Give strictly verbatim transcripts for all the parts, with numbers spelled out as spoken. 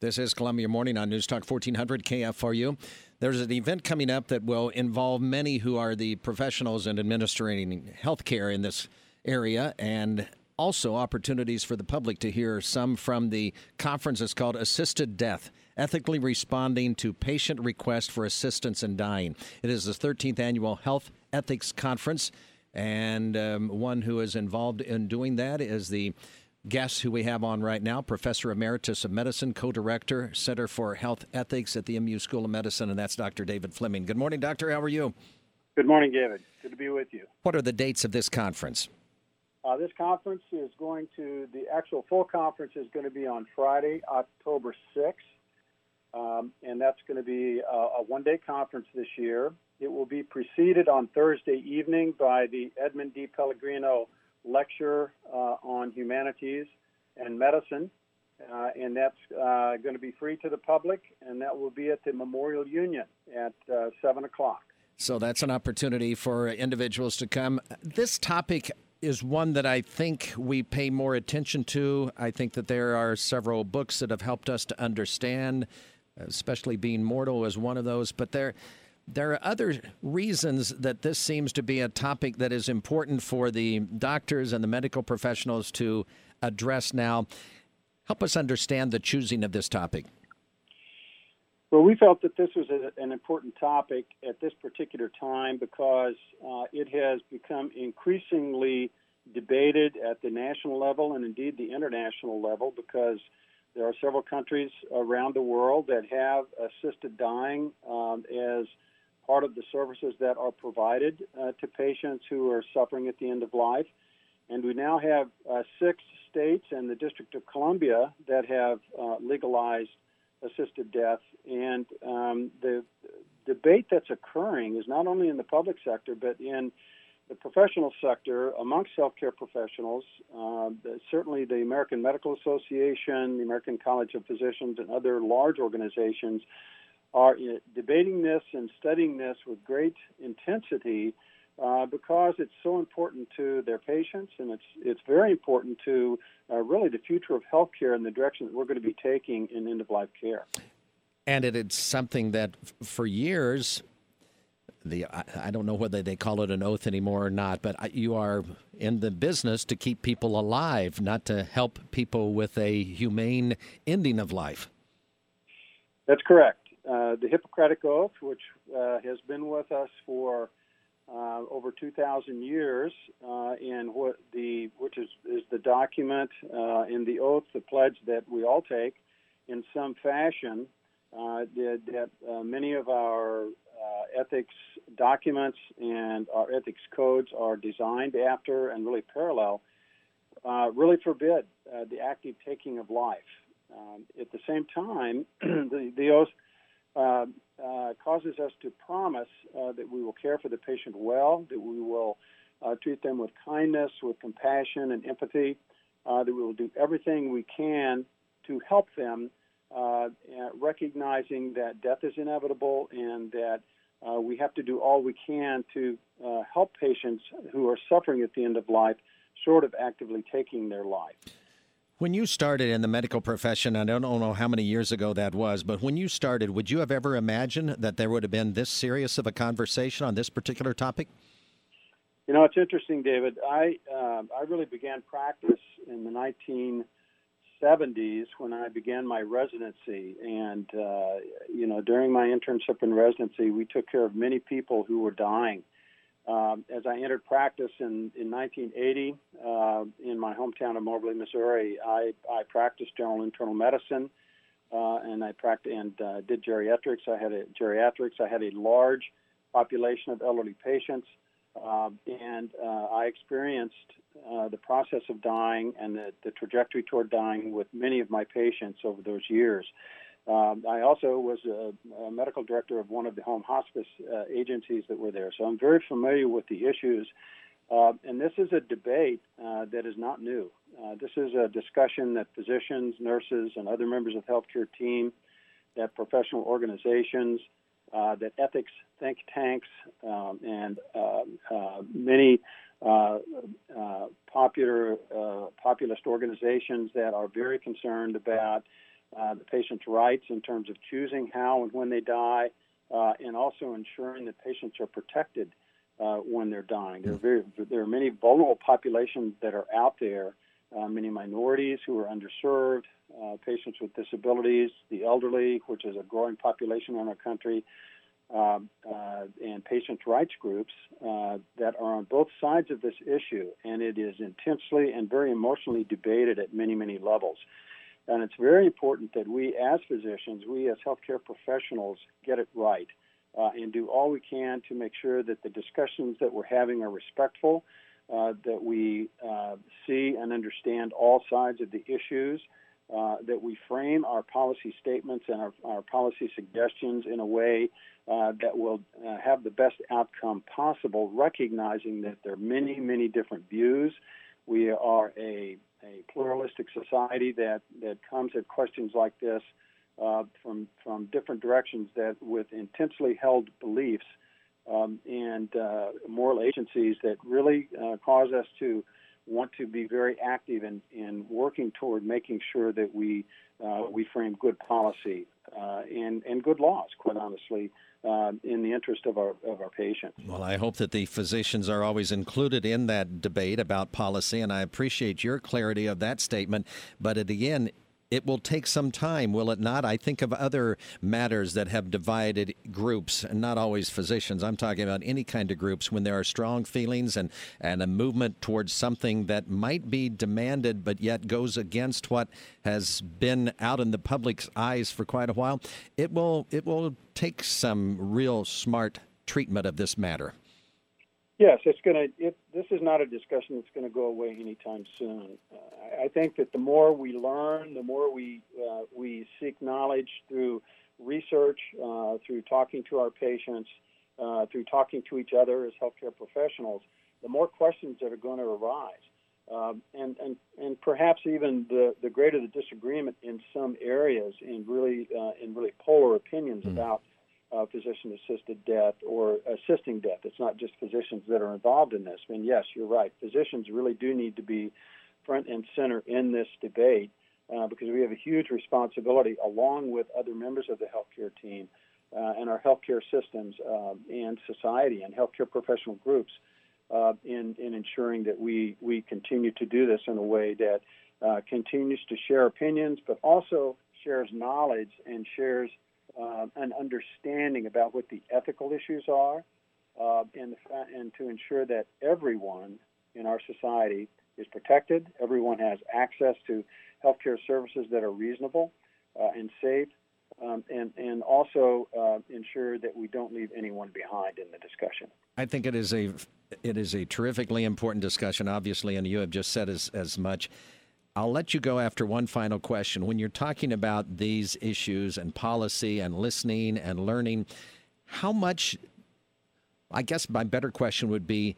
This is Columbia Morning on News Talk fourteen hundred K F R U. There's an event coming up that will involve many who are the professionals in administering health care in this area, and also opportunities for the public to hear some from the conference. It's called Assisted Death, Ethically Responding to Patient Request for Assistance in Dying. It is the thirteenth Annual Health Ethics Conference, and um, one who is involved in doing that is the guest who we have on right now, Professor Emeritus of Medicine, Co-Director, Center for Health Ethics at the M U School of Medicine, and that's Doctor David Fleming. Good morning, Doctor. How are you? Good morning, David. Good to be with you. What are the dates of this conference? Uh, this conference is going to, the actual full conference is going to be on Friday, October sixth, um, and that's going to be a, a one-day conference this year. It will be preceded on Thursday evening by the Edmund D. Pellegrino lecture uh, on humanities and medicine, uh, and that's uh, going to be free to the public, and that will be at the Memorial Union at uh, seven o'clock. So that's an opportunity for individuals to come. This topic is one that I think we pay more attention to. I think that there are several books that have helped us to understand, especially Being Mortal is one of those, but there There are other reasons that this seems to be a topic that is important for the doctors and the medical professionals to address now. Help us understand the choosing of this topic. Well, we felt that this was a, an important topic at this particular time because uh, it has become increasingly debated at the national level and indeed the international level, because there are several countries around the world that have assisted dying um, as part of the services that are provided uh, to patients who are suffering at the end of life. And we now have uh, six states and the District of Columbia that have uh, legalized assisted death. And um, the debate that's occurring is not only in the public sector, but in the professional sector amongst healthcare professionals. Uh, the, certainly the American Medical Association, the American College of Physicians, and other large organizations are debating this and studying this with great intensity uh, because it's so important to their patients, and it's it's very important to uh, really the future of healthcare and the direction that we're going to be taking in end-of-life care. And it, it's something that for years, the I, I don't know whether they call it an oath anymore or not, but you are in the business to keep people alive, not to help people with a humane ending of life. That's correct. Uh, the Hippocratic Oath, which uh, has been with us for uh, over two thousand years, uh, and what the which is, is the document uh, in the oath, the pledge that we all take in some fashion, uh, that, that uh, many of our uh, ethics documents and our ethics codes are designed after and really parallel, uh, really forbid uh, the active taking of life. Um, at the same time, the, the oath Uh, uh, causes us to promise uh, that we will care for the patient well, that we will uh, treat them with kindness, with compassion and empathy, uh, that we will do everything we can to help them, uh, recognizing that death is inevitable and that uh, we have to do all we can to uh, help patients who are suffering at the end of life, short of actively taking their life. When you started in the medical profession, I don't know how many years ago that was, but when you started, would you have ever imagined that there would have been this serious of a conversation on this particular topic? You know, it's interesting, David. I uh, I really began practice in the nineteen seventies when I began my residency. And, uh, you know, during my internship and residency, we took care of many people who were dying. Um, as I entered practice in, in nineteen eighty uh, in my hometown of Moberly, Missouri, I, I practiced general internal medicine uh, and I practiced and uh, did geriatrics. I had a geriatrics. I had a large population of elderly patients, uh, and uh, I experienced uh, the process of dying and the, the trajectory toward dying with many of my patients over those years. Um, I also was a, a medical director of one of the home hospice uh, agencies that were there, so I'm very familiar with the issues. Uh, and this is a debate uh, that is not new. Uh, this is a discussion that physicians, nurses, and other members of the healthcare team, that professional organizations, uh, that ethics think tanks, um, and uh, uh, many uh, uh, popular uh, populist organizations that are very concerned about uh, the patient's rights in terms of choosing how and when they die, uh, and also ensuring that patients are protected uh, when they're dying. There are, very, there are many vulnerable populations that are out there, uh, many minorities who are underserved, uh, patients with disabilities, the elderly, which is a growing population in our country, uh, uh, and patients' rights groups uh, that are on both sides of this issue, and it is intensely and very emotionally debated at many, many levels. And it's very important that we as physicians, we as healthcare professionals, get it right uh, and do all we can to make sure that the discussions that we're having are respectful, uh, that we uh, see and understand all sides of the issues, uh, that we frame our policy statements and our, our policy suggestions in a way uh, that will uh, have the best outcome possible, recognizing that there are many, many different views. We are a a pluralistic society that, that comes at questions like this uh, from from different directions, that with intensely held beliefs um, and uh, moral agencies that really uh, cause us to want to be very active in, in working toward making sure that we uh, we frame good policy uh, and, and good laws, quite honestly, Uh, in the interest of our of our patients. Well, I hope that the physicians are always included in that debate about policy, and I appreciate your clarity of that statement. But it, again, it will take some time, will it not? I think of other matters that have divided groups, and not always physicians. I'm talking about any kind of groups when there are strong feelings and, and a movement towards something that might be demanded but yet goes against what has been out in the public's eyes for quite a while. It will it will take some real smart treatment of this matter. Yes, it's going to. It, this is not a discussion that's going to go away anytime soon. Uh, I think that the more we learn, the more we uh, we seek knowledge through research, uh, through talking to our patients, uh, through talking to each other as healthcare professionals, the more questions that are going to arise, um, and and and perhaps even the, the greater the disagreement in some areas, in really uh, in really polar opinions mm. about Uh, physician-assisted death or assisting death. It's not just physicians that are involved in this. I mean, yes, you're right. Physicians really do need to be front and center in this debate uh, because we have a huge responsibility, along with other members of the healthcare team uh, and our healthcare systems uh, and society and healthcare professional groups uh, in, in ensuring that we, we continue to do this in a way that uh, continues to share opinions, but also shares knowledge and shares Uh, an understanding about what the ethical issues are, uh, and, the fa- and to ensure that everyone in our society is protected, everyone has access to healthcare services that are reasonable uh, and safe, um, and, and also uh, ensure that we don't leave anyone behind in the discussion. I think it is a it is a terrifically important discussion, obviously, and you have just said as, as much. I'll let you go after one final question. When you're talking about these issues and policy and listening and learning, how much, I guess my better question would be,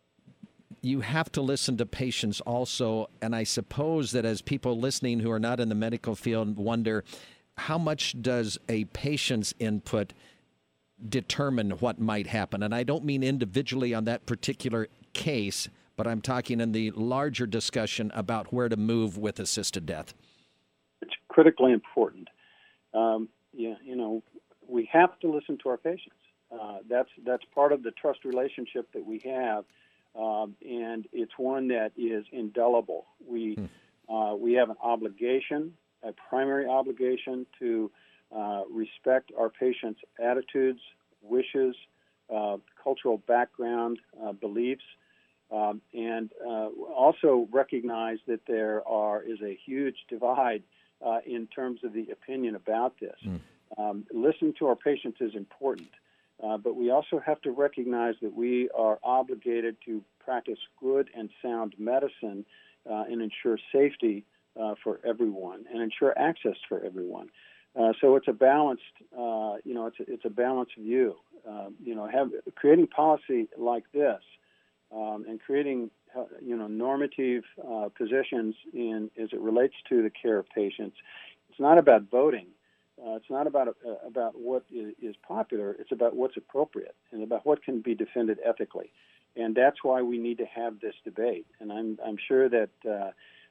you have to listen to patients also, and I suppose that as people listening who are not in the medical field wonder, how much does a patient's input determine what might happen? And I don't mean individually on that particular case, but I'm talking in the larger discussion about where to move with assisted death. It's critically important. Um, yeah, you know, we have to listen to our patients. Uh, that's that's part of the trust relationship that we have, um, and it's one that is indelible. We hmm. uh, we have an obligation, a primary obligation, to uh, respect our patients' attitudes, wishes, uh, cultural background, uh, beliefs. Um, and uh, also recognize that there are is a huge divide uh, in terms of the opinion about this. Mm. Um, listening to our patients is important, uh, but we also have to recognize that we are obligated to practice good and sound medicine uh, and ensure safety uh, for everyone and ensure access for everyone. Uh, so it's a balanced, uh, you know, it's a, it's a balanced view. Uh, you know, have creating policy like this. Um, and creating, uh, you know, normative uh, positions in as it relates to the care of patients. It's not about voting. Uh, it's not about uh, about what is, is popular. It's about what's appropriate and about what can be defended ethically. And that's why we need to have this debate. And I'm I'm sure that uh,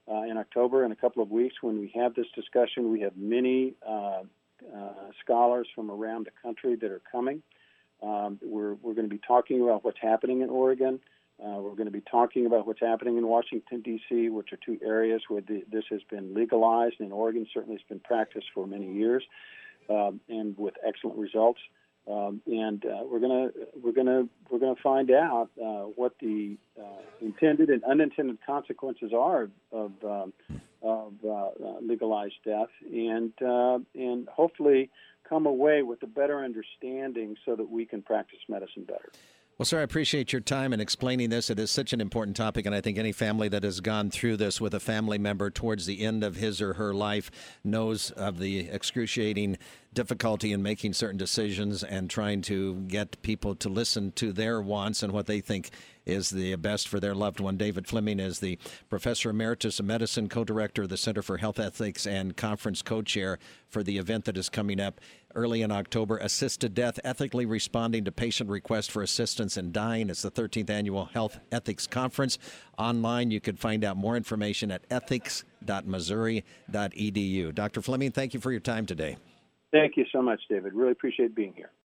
uh, in October in a couple of weeks when we have this discussion. We have many uh, uh, scholars from around the country that are coming. Um, we're we're going to be talking about what's happening in Oregon. Uh, we're going to be talking about what's happening in Washington, D C, which are two areas where the, this has been legalized. In Oregon, certainly it's been practiced for many years, um, and with excellent results. Um, and uh, we're gonna we're gonna we're gonna find out uh, what the uh, intended and unintended consequences are of um, of uh, uh, legalized death, and uh, and hopefully come away with a better understanding so that we can practice medicine better. Well, sir, I appreciate your time in explaining this. It is such an important topic, and I think any family that has gone through this with a family member towards the end of his or her life knows of the excruciating difficulty in making certain decisions and trying to get people to listen to their wants and what they think is the best for their loved one. David Fleming is the Professor Emeritus of Medicine, co-director of the Center for Health Ethics, and conference co-chair for the event that is coming up early in October, Assisted Death, Ethically Responding to Patient Requests for Assistance in Dying. It's the thirteenth Annual Health Ethics Conference. Online, you can find out more information at ethics dot missouri dot e d u. Doctor Fleming, thank you for your time today. Thank you so much, David. Really appreciate being here.